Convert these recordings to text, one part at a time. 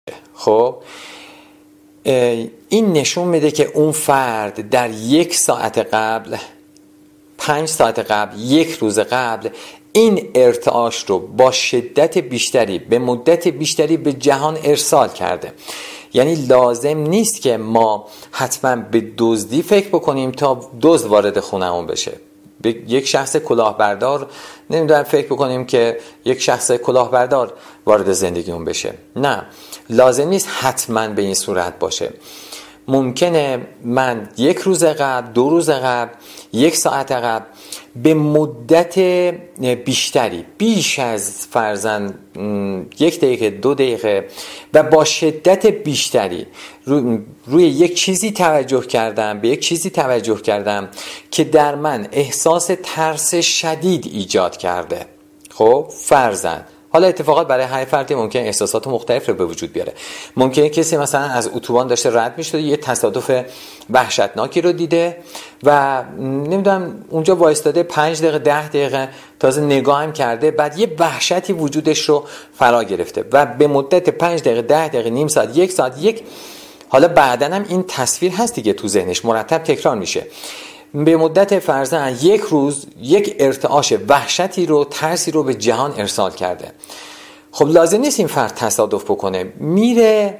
خب این نشون میده که اون فرد در 1 ساعت قبل، 5 ساعت قبل، 1 روز قبل این ارتعاش رو با شدت بیشتری به مدت بیشتری به جهان ارسال کرده. یعنی لازم نیست که ما حتما به دزدی فکر بکنیم تا دزد وارد خونمون بشه. به یک شخص کلاهبردار نمیدونم فکر بکنیم که یک شخص کلاهبردار وارد زندگیمون بشه. نه، لازم نیست حتما به این صورت باشه. ممکنه من 1 روز قبل، 2 روز قبل، 1 ساعت قبل به مدت بیشتری، بیش از فرضاً 1 دقیقه 2 دقیقه و با شدت بیشتری روی یک چیزی توجه کردم، به یک چیزی توجه کردم که در من احساس ترس شدید ایجاد کرده. خب فرضاً حالا اتفاقات برای هر فردی ممکن احساسات مختلف رو به وجود بیاره. ممکنه کسی مثلا از اتوبان داشته رد میشده، یه تصادف وحشتناکی رو دیده و نمیدونم اونجا وایستاده 5 دقیقه 10 دقیقه تازه نگاه هم کرده، بعد یه وحشتی وجودش رو فرا گرفته و به مدت 5 دقیقه 10 دقیقه نیم ساعت 1 ساعت حالا بعدن هم این تصویر هست دیگه تو ذهنش مرتب تکرار میشه. به مدت فرضاً 1 روز یک ارتعاش وحشتی رو، ترسی رو به جهان ارسال کرده. خب لازم نیست این فرد تصادف بکنه، میره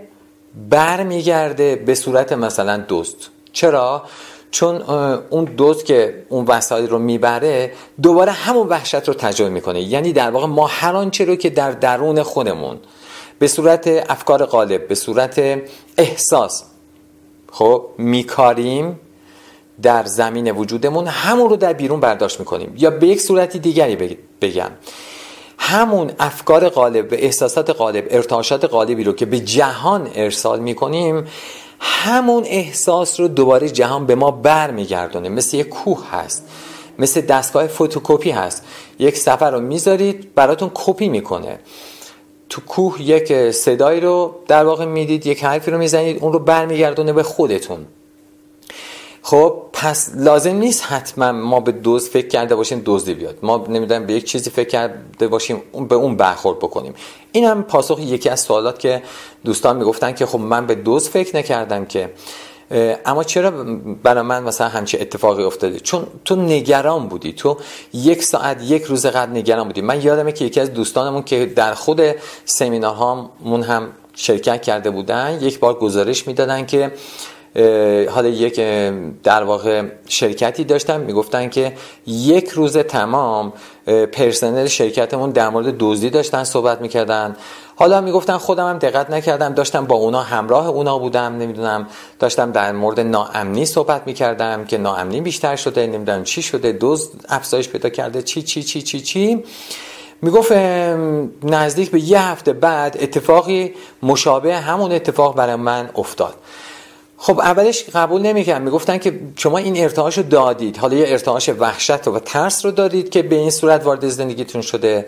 برمیگرده به صورت مثلا دزد. چرا؟ چون اون دزد که اون وسایل رو میبره دوباره همون وحشت رو تجربه میکنه. یعنی در واقع ما هر آنچه رو که در درون خودمون به صورت افکار غالب، به صورت احساس خب میکاریم در زمین وجودمون، همون رو در بیرون برداشت میکنیم. یا به یک صورتی دیگری بگم، همون افکار غالب و احساسات غالب، ارتعاشات غالبی رو که به جهان ارسال میکنیم، همون احساس رو دوباره جهان به ما برمیگردونه. مثل یک کوه هست، مثل دستگاه فتوکپی هست. یک صفحه رو میذارید براتون کپی میکنه. تو کوه یک صدایی رو در واقع میدید، یک حرفی رو میزنید، اون رو برمیگردونه به خودتون. خب پس لازم نیست حتما ما به دزد فکر کرده باشیم دزدی بیاد. ما نمیدونم به یک چیزی فکر کرده باشیم به اون برخورد بکنیم. این هم پاسخ یکی از سوالات که دوستان میگفتن که خب من به دزد فکر نکردم که، اما چرا برای من مثلا همچین اتفاقی افتاده؟ چون تو نگران بودی، تو 1 ساعت 1 روز قبل نگران بودی. من یادمه که یکی از دوستانمون که در خود سمینارهامون هم شرکت کرده بودن، یک بار گزارش میدادن که حالا یک در واقع شرکتی داشتن، میگفتن که 1 روز تمام پرسنل شرکتمون در مورد دزدی داشتن صحبت میکردن. حالا میگفتن خودم هم دقت نکردم، داشتم با اونا همراه اونا بودم، نمیدونم داشتم در مورد ناامنی صحبت میکردم که ناامنی بیشتر شده، نمیدونم چی شده، دزد افزایش پیدا کرده، چی میگفت نزدیک به 1 هفته بعد اتفاقی مشابه همون اتفاق برای من افتاد. خب اولش قبول نمی‌کردم، میگفتن که شما این ارتعاش رو دادید، حالا یه ارتعاش وحشت و ترس رو دادید که به این صورت وارد زندگیتون شده،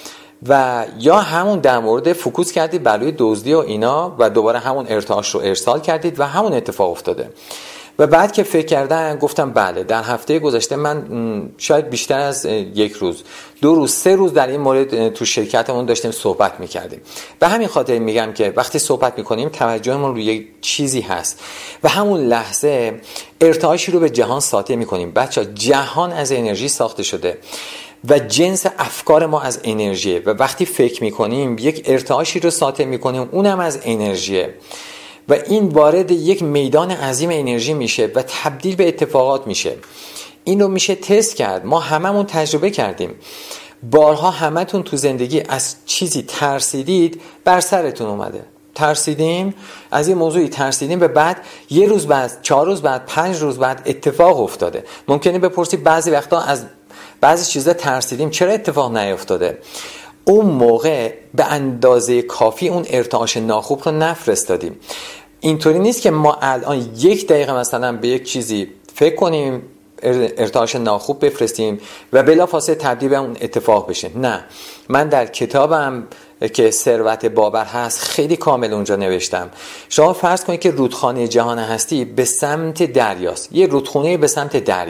و یا همون در مورد فوکوس کردید برای دزدی و اینا و دوباره همون ارتعاش رو ارسال کردید و همون اتفاق افتاده. و بعد که فکر کردم گفتم بله، در هفته گذشته من شاید بیشتر از 1 روز، 2 روز، 3 روز در این مورد تو شرکتمون داشتیم صحبت میکردیم. به همین خاطر میگم که وقتی صحبت میکنیم توجهمون روی یک چیزی هست و همون لحظه ارتعاشی رو به جهان ساطع میکنیم. بچه‌ها جهان از انرژی ساخته شده و جنس افکار ما از انرژیه و وقتی فکر میکنیم یک ارتعاشی رو ساطع میکنیم، اونم از انرژیه و این وارد یک میدان عظیم انرژی میشه و تبدیل به اتفاقات میشه. این رو میشه تست کرد. ما هممون تجربه کردیم. بارها همتون تو زندگی از چیزی ترسیدید، بر سرتون اومده. ترسیدیم، از این موضوعی ترسیدیم و بعد 1 روز بعد، 4 روز بعد، 5 روز بعد اتفاق افتاده. ممکنه بپرسید بعضی وقتا از بعضی چیزا ترسیدیم، چرا اتفاق نیفتاده؟ اون موقع به اندازه کافی اون ارتعاش ناخوب رو نفرستادیم. اینطوری نیست که ما الان 1 دقیقه مثلا به یک چیزی فکر کنیم، ارتعاش ناخوب بفرستیم و بلافاصله تبدیل به اون اتفاق بشه. نه، من در کتابم که ثروت بابر هست خیلی کامل اونجا نوشتم. شما فرض کنید که رودخانه جهان هستی به سمت دریاست، یه رودخونه به سمت دریاست.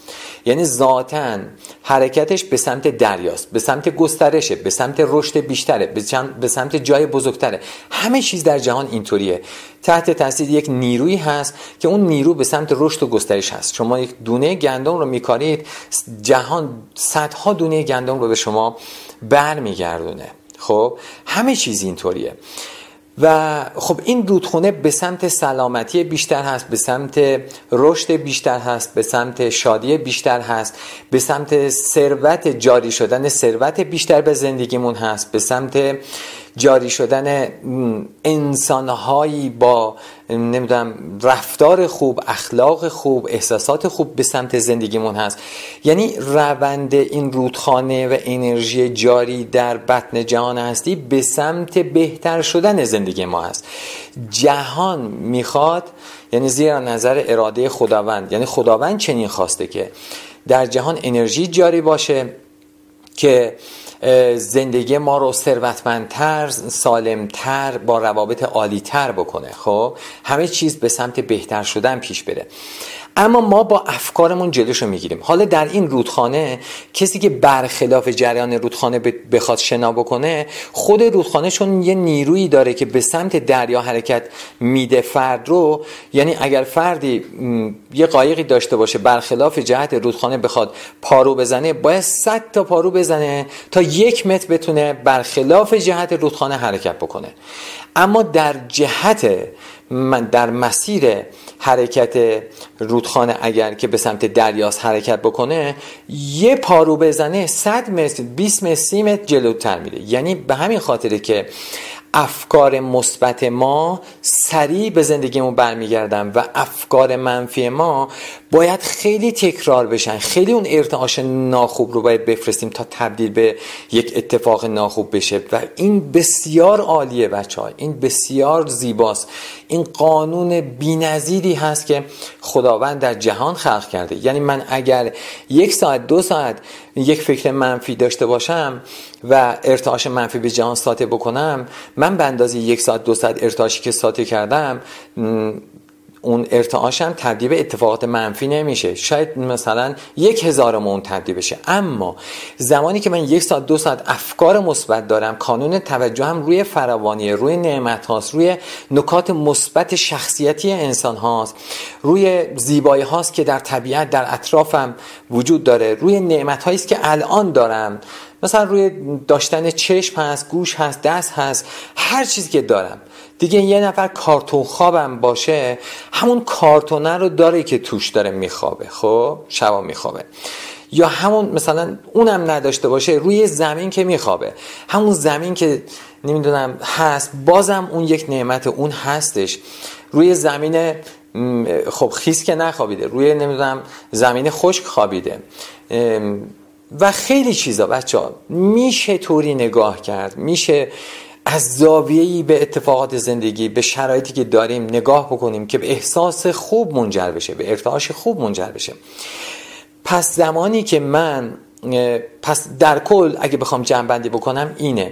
یعنی ذاتاً حرکتش به سمت دریاست، به سمت گسترشه، به سمت رشد بیشتره، به سمت جای بزرگتره. همه چیز در جهان اینطوریه. تحت تاثیر یک نیرویی هست که اون نیرو به سمت رشد و گسترش هست. شما یک دونه گندم رو میکارید، جهان صدها دونه گندم رو به شما برمیگردونه. خب همه چیز اینطوریه. و خب این رودخونه به سمت سلامتی بیشتر هست، به سمت رشد بیشتر هست، به سمت شادی بیشتر هست، به سمت ثروت، جاری شدن ثروت بیشتر به زندگیمون هست، به سمت جاری شدن انسانهایی با نمیدونم رفتار خوب، اخلاق خوب، احساسات خوب به سمت زندگیمون هست. یعنی روند این رودخانه و انرژی جاری در بطن جهان هستی به سمت بهتر شدن زندگی ما هست. جهان میخواد، یعنی زیر نظر اراده خداوند، یعنی خداوند چنین خواسته که در جهان انرژی جاری باشه که زندگی ما رو ثروتمندتر، سالمتر، با روابط عالیتر بکنه. خب همه چیز به سمت بهتر شدن پیش بره. اما ما با افکارمون جلوشو میگیریم. حالا در این رودخانه کسی که برخلاف جریان رودخانه بخواد شنا بکنه، خود رودخانه چون یه نیرویی داره که به سمت دریا حرکت میده فرد رو، یعنی اگر فردی یه قایقی داشته باشه برخلاف جهت رودخانه بخواد پارو بزنه، باید 100 تا پارو بزنه تا 1 متر بتونه برخلاف جهت رودخانه حرکت بکنه. اما در مسیر حرکت رودخانه اگر که به سمت دریاست حرکت بکنه، یه پارو بزنه 100 متر، 20 متر، 30 متر جلوتر میره. یعنی به همین خاطره که افکار مثبت ما سریع به زندگیمون برمیگردن و افکار منفی ما باید خیلی تکرار بشن. خیلی اون ارتعاش ناخوب رو باید بفرستیم تا تبدیل به یک اتفاق ناخوب بشه. و این بسیار عالیه بچه‌ها، این بسیار زیباست. این قانون بی‌نظیری هست که خداوند در جهان خلق کرده. یعنی من اگر 1 ساعت 2 ساعت یک فکر منفی داشته باشم و ارتعاش منفی به جهان ساطع بکنم، من به اندازه 1 ساعت 2 ساعت ارتعاشی که ساطع کردم، اون ارتعاشم تبدیل به اتفاقات منفی نمیشه. شاید مثلا 1000 تبدیل بشه. اما زمانی که من 1 ساعت 2 ساعت افکار مثبت دارم، کانون توجهم روی فراوانی، روی نعمت هاست، روی نکات مثبت شخصیتی انسان هاست، روی زیبایی هاست که در طبیعت در اطرافم وجود داره، روی نعمت هایی است که الان دارم، مثلا روی داشتن چشم هست، گوش هست، دست هست، هر چیزی که دارم. دیگه یه نفر کارتون خوابم باشه، همون کارتونه رو داره که توش داره میخوابه، خب شبا میخوابه. یا همون مثلا اونم نداشته باشه، روی زمین که میخوابه، همون زمین که نمیدونم هست، بازم اون یک نعمت اون هستش. روی زمین خب خیس که نخوابیده، روی نمیدونم زمین خشک خوابیده و خیلی چیزا. بچه‌ها میشه طوری نگاه کرد، میشه از زاویه‌ای به اتفاقات زندگی، به شرایطی که داریم نگاه بکنیم که به احساس خوب منجر بشه، به ارتعاش خوب منجر بشه. پس زمانی که پس در کل اگه بخوام جمع‌بندی بکنم اینه،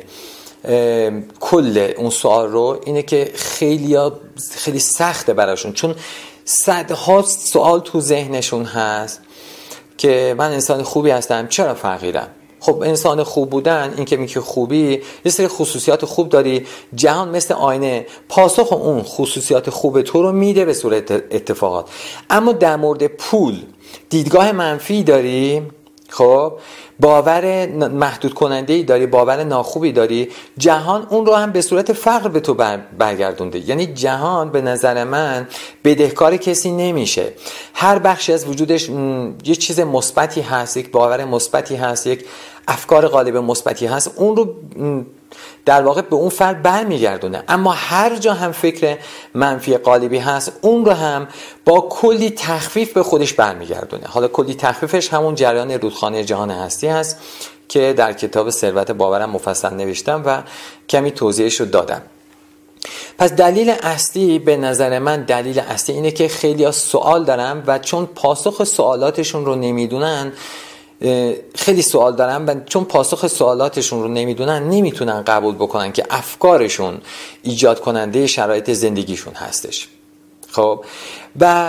کل اون سوال رو اینه که خیلی سخته براشون، چون صدها سوال تو ذهنشون هست که من انسان خوبی هستم، چرا فقیرم؟ خب انسان خوب بودن، این که میگه خوبی، یه سری خصوصیات خوب داری، جهان مثل آینه پاسخ اون خصوصیات خوب تو رو میده به صورت اتفاقات. اما در مورد پول دیدگاه منفی داری، خب باور محدود کننده‌ای داری، باور ناخوبی داری، جهان اون رو هم به صورت فقر به تو برگردونده. یعنی جهان به نظر من بدهکار کسی نمیشه. هر بخشی از وجودش یه چیز مثبتی هست، یک باور مثبتی هست، یک افکار غالب مثبتی هست، اون رو در واقع به اون فرد برمیگردونه. اما هر جا هم فکر منفی غالبی هست، اون رو هم با کلی تخفیف به خودش برمیگردونه. حالا کلی تخفیفش همون جریان رودخانه جهان هستی هست که در کتاب ثروت باورم مفصل نوشتم و کمی توضیحش رو دادم. پس دلیل اصلی، به نظر من دلیل اصلی اینه که خیلی ها سوال دارن و چون پاسخ سوالاتشون رو نمیدونن، خیلی سوال دارن و چون پاسخ سوالاتشون رو نمیدونن، نمیتونن قبول بکنن که افکارشون ایجاد کننده شرایط زندگیشون هستش. خب و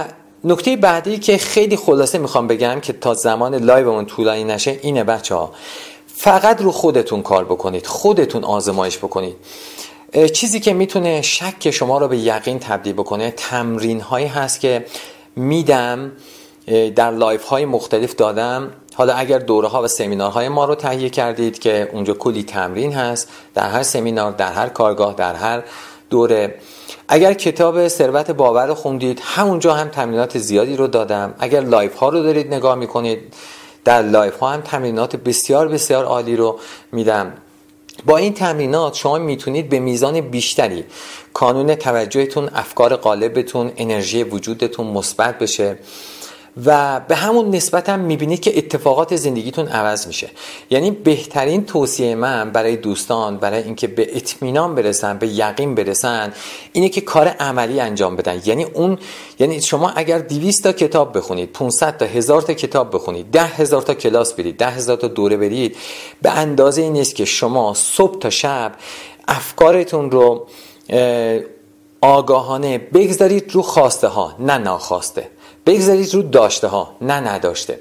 نکته بعدی که خیلی خلاصه میخوام بگم که تا زمان لایومون طولانی نشه اینه بچه‌ها، فقط رو خودتون کار بکنید، خودتون آزمایش بکنید. چیزی که میتونه شک شما رو به یقین تبدیل بکنه تمرین هایی هست که میدم، در لایف های مختلف دادم. حالا اگر دوره ها و سمینارهای ما رو تهیه کردید که اونجا کلی تمرین هست، در هر سمینار، در هر کارگاه، در هر دوره. اگر کتاب ثروت باور رو خوندید، همونجا هم تمرینات زیادی رو دادم. اگر لایف ها رو دارید نگاه میکنید، در لایف ها هم تمرینات بسیار بسیار عالی رو میدم. با این تمرینات شما میتونید به میزان بیشتری کانون توجهتون، افکار غالبتون، انرژی وجودتون مثبت بشه و به همون نسبت هم میبینید که اتفاقات زندگیتون عوض میشه. یعنی بهترین توصیه من برای دوستان، برای اینکه به اطمینان برسن، به یقین برسن، اینه که کار عملی انجام بدن. یعنی شما اگر 200 تا کتاب بخونید، 500 تا 1000 تا کتاب بخونید، 10,000 تا کلاس برید، 10,000 تا دوره برید، به اندازه این نیست که شما صبح تا شب افکارتون رو آگاهانه بگذارید رو خواسته ها نه ناخواسته، بگذارید رو داشته ها نه نداشته.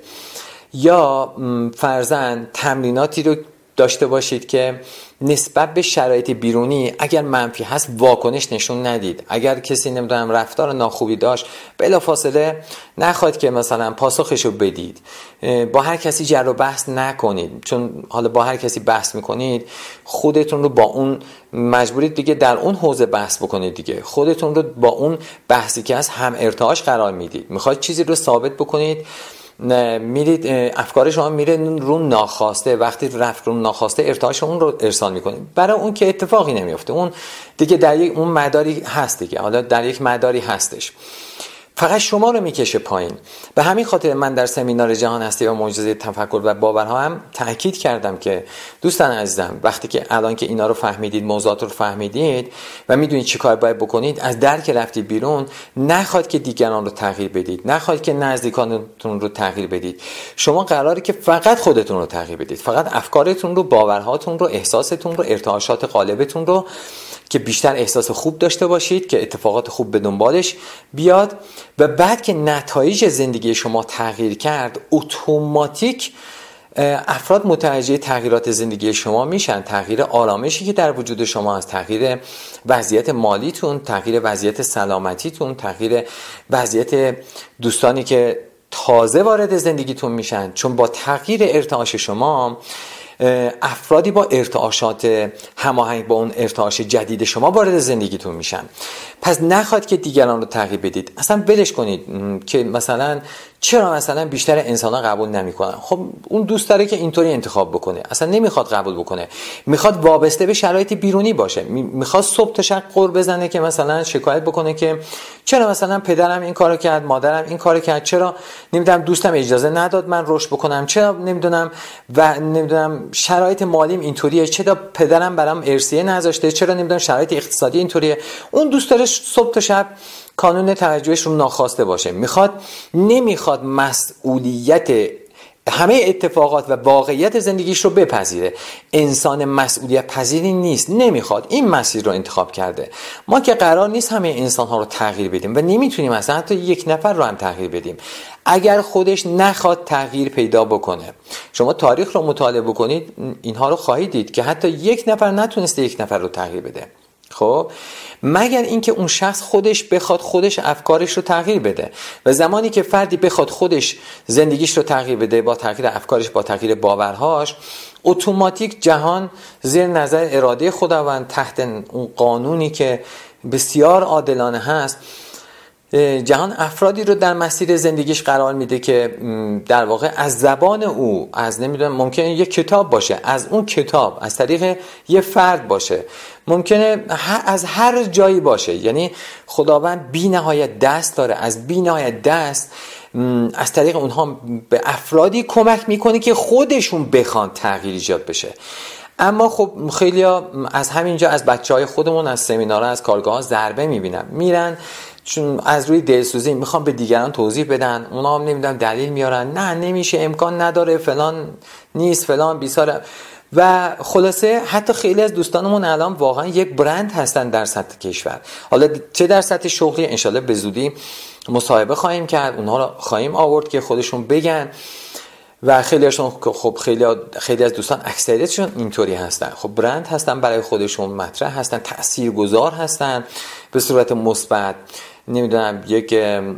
یا فرضاً تمریناتی رو داشته باشید که نسبت به شرایط بیرونی اگر منفی هست واکنش نشون ندید. اگر کسی نمیدونم رفتار ناخوبی داشت، بلافاصله نخواهید که مثلا پاسخشو بدید. با هر کسی جر و بحث نکنید، چون حالا با هر کسی بحث میکنید خودتون رو با اون مجبورید دیگه در اون حوزه بحث بکنید دیگه. خودتون رو با اون بحثی که هست هم ارتعاش قرار میدید. میخواید چیزی رو ثابت بکنید، میرید افکار شما میره رو ناخواسته. وقتی رفت رو ناخواسته ارتعاش اون رو ارسال میکنید. برای اون که اتفاقی نمیفته، اون دیگه در یک اون مداری هست دیگه، حالا در یک مداری هستش، فقط شما رو میکشه پایین. به همین خاطر من در سمینار جهان هستی و معجزه تفکر و باورها هم تاکید کردم که دوستان عزیزم، وقتی که الان که اینا رو فهمیدید، موضوعات رو فهمیدید و میدونید چی کار باید بکنید، از درک رفتید بیرون، نخواد که دیگران رو تغییر بدید، نخواد که نزدیکانتون رو تغییر بدید. شما قراره که فقط خودتون رو تغییر بدید، فقط افکارتون رو، باورهاتون رو، احساستون رو، ارتعاشات قالبتون رو، که بیشتر احساس خوب داشته باشید، که اتفاقات خوب به دنبالش بیاد. و بعد که نتایج زندگی شما تغییر کرد، اتوماتیک افراد متوجه تغییرات زندگی شما میشن. تغییر آرامشی که در وجود شما هست، تغییر وضعیت مالیتون، تغییر وضعیت سلامتیتون، تغییر وضعیت دوستانی که تازه وارد زندگیتون میشن. چون با تغییر ارتعاش شما، افرادی با ارتعاشات هماهنگ با اون ارتعاش جدید شما وارد زندگیتون میشن. پس نخواد که دیگران رو تغییر بدید، اصلا ولش کنید که مثلا چرا مثلا بیشتر انسان‌ها قبول نمی‌کنن. خب اون دوست داره که اینطوری انتخاب بکنه، اصلا نمیخواد قبول بکنه، میخواد وابسته به شرایط بیرونی باشه، میخواد صبح تا شب قر بزنه که مثلا شکایت بکنه که چرا مثلا پدرم این کارو کرد، مادرم این کارو کرد، چرا نمیدونم دوستم اجازه نداد من رشد بکنم، چرا نمیدونم شرایط مالیم اینطوریه، چرا پدرم برام ارثیه نذاشته، چرا نمیدونم شرایط اقتصادی اینطوریه. اون دوست داره صبح تا شب کانون توجهش رو ناخواسته باشه. نمیخواد مسئولیت همه اتفاقات و واقعیت زندگیش رو بپذیره. انسان مسئولیت پذیری نیست، نمیخواد این مسیر رو انتخاب کرده. ما که قرار نیست همه انسان ها رو تغییر بدیم و نمیتونیم اصلا حتی یک نفر رو هم تغییر بدیم اگر خودش نخواد تغییر پیدا بکنه. شما تاریخ رو مطالعه بکنید، اینها رو خواهید دید که حتی یک نفر نتونسته یک نفر رو تغییر بده. خب مگر اینکه اون شخص خودش بخواد خودش افکارش رو تغییر بده. و زمانی که فردی بخواد خودش زندگیش رو تغییر بده با تغییر افکارش، با تغییر باورهاش، اتوماتیک جهان زیر نظر اراده خداوند، تحت اون قانونی که بسیار عادلانه هست، جهان افرادی رو در مسیر زندگیش قرار میده که در واقع از زبان او، از نمیدونم ممکنه یک کتاب باشه، از اون کتاب از طریق یه فرد باشه، ممکنه از هر جایی باشه. یعنی خداوند بی نهایت دست داره، از بی نهایت دست از طریق اونها به افرادی کمک میکنه که خودشون بخوان تغییر ایجاد بشه. اما خب خیلیا از همینجا، از بچهای خودمون، از سمینارها، از کارگاه‌ها ضربه میبینن، میرن چون از روی دلسوزی میخوان به دیگران توضیح بدن، اونا هم نمیدونم دلیل میارن، نه نمیشه، امکان نداره، فلان نیست، فلان بیساره. و خلاصه حتی خیلی از دوستانمون الان واقعا یک برند هستن در سطح کشور، حالا چه در سطح شغلی، انشالله به زودی مصاحبه خواهیم کرد، اونها رو خواهیم آورد که خودشون بگن و خیلیشون خب خیلی از دوستان اکثریتشون اینطوری هستن، خب برند هستن برای خودشون، مطرح هستن، تاثیرگذار هستن به صورت مثبت، نمیدونم یک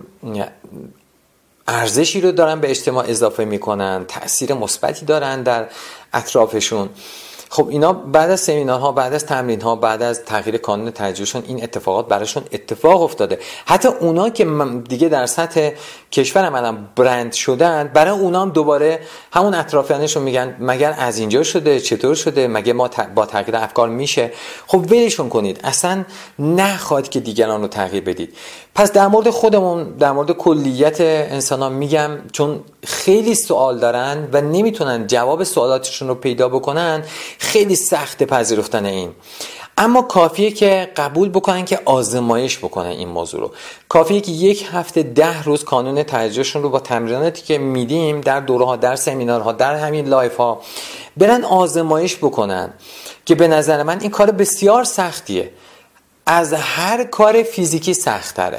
ارزشی رو دارن به اجتماع اضافه میکنن، تأثیر مثبتی دارن در اطرافشون. خب اینا بعد از سمینارها، بعد از تمرین‌ها، بعد از تغییر کانون ترجیحشون این اتفاقات براشون اتفاق افتاده. حتی اونا که دیگه در سطح کشور الان برند شدن، برای اونا هم دوباره همون اطرافیانشون میگن مگر از اینجا شده، چطور شده، مگه ما با تغییر افکار میشه؟ خب ولشون کنید، اصلا نخواد که دیگران رو تغییر بدید. پس در مورد خودمون، در مورد کلیت انسان‌ها میگم، چون خیلی سوال دارن و نمیتونن جواب سوالاتشون رو پیدا بکنن، خیلی سخت پذیرفتن این. اما کافیه که قبول بکنن که آزمایش بکنن این موضوع رو. کافیه که 1 هفته 10 روز کانون توجهشون رو با تمریناتی که میدیم در دوره‌ها، در سمینارها، در همین لایف ها برن آزمایش بکنن که به نظر من این کار بسیار سختیه. از هر کار فیزیکی سخت‌تره.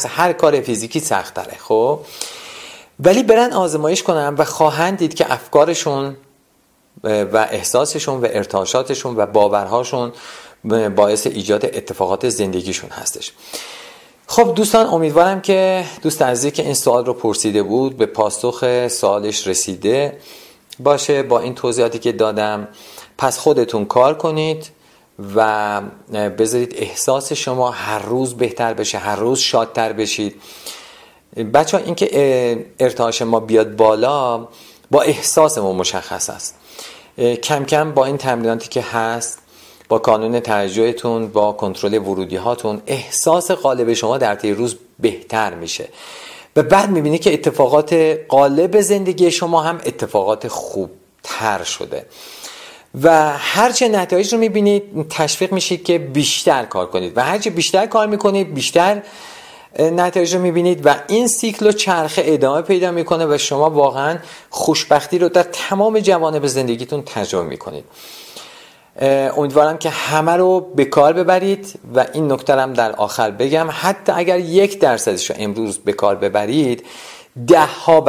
خب ولی برن آزمایش کنن و خواهند دید که افکارشون و احساسشون و ارتعاشاتشون و باورهاشون باعث ایجاد اتفاقات زندگیشون هستش. خب دوستان، امیدوارم که دوست عزیزی که این سوال رو پرسیده بود به پاسخ سوالش رسیده باشه با این توضیحاتی که دادم. پس خودتون کار کنید و بذارید احساس شما هر روز بهتر بشه، هر روز شادتر بشید. بچه ها این که ارتعاش ما بیاد بالا با احساسمون مشخص است. کم کم با این تمریناتی که هست، با کانون توجهتون، با کنترل ورودی هاتون، احساس قالب شما در طی روز بهتر میشه و بعد میبینید که اتفاقات قالب زندگی شما هم اتفاقات خوب تر شده و هرچه نتایج رو میبینید تشویق میشید که بیشتر کار کنید و هرچه بیشتر کار میکنید بیشتر نتایج رو میبینید و این سیکل و چرخه ادامه پیدا میکنه و شما واقعا خوشبختی رو در تمام جوانب زندگیتون تجربه میکنید. امیدوارم که همه رو به کار ببرید و این نکته هم در آخر بگم، حتی اگر 1% رو امروز به کار ببرید 10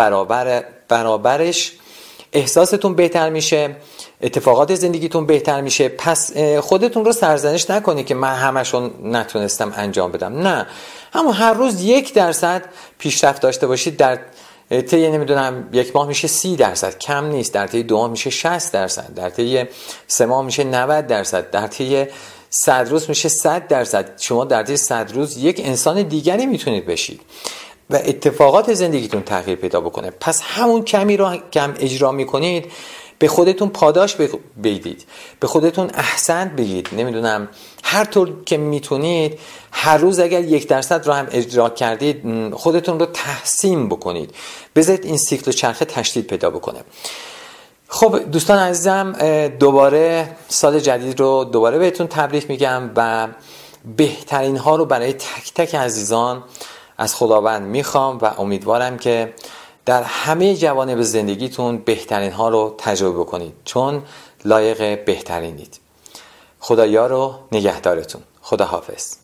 برابرش احساستون بهتر میشه، اتفاقات زندگیتون بهتر میشه. پس خودتون رو سرزنش نکنید که من همشون نتونستم انجام بدم. نه، اما هر روز 1% پیشرفت داشته باشید. در طی نمیدونم 1 ماه میشه 30%، کم نیست. در طی 2 ماه میشه 60%، در طی 3 ماه میشه 90%، در طی 100 روز میشه 100%. شما در طی 100 روز یک انسان دیگری میتونید بشید و اتفاقات زندگیتون تغییر پیدا بکنه. پس همون کمی رو کم اجرا میکنید، به خودتون پاداش بدید، به خودتون احسنت بگید، نمیدونم هر طور که میتونید هر روز اگر 1% رو هم اجرا کردید خودتون رو تحسین بکنید، بذارید این سیکل و چرخه تشدید پیدا بکنه. خب دوستان عزیزم، دوباره سال جدید رو دوباره بهتون تبریک میگم و بهترین ها رو برای تک تک عزیزان از خداوند میخوام و امیدوارم که در همه جوانب زندگیتون بهترین ها رو تجربه بکنید، چون لایق بهترینید. خدایا رو نگهدارتون. خدا حافظ.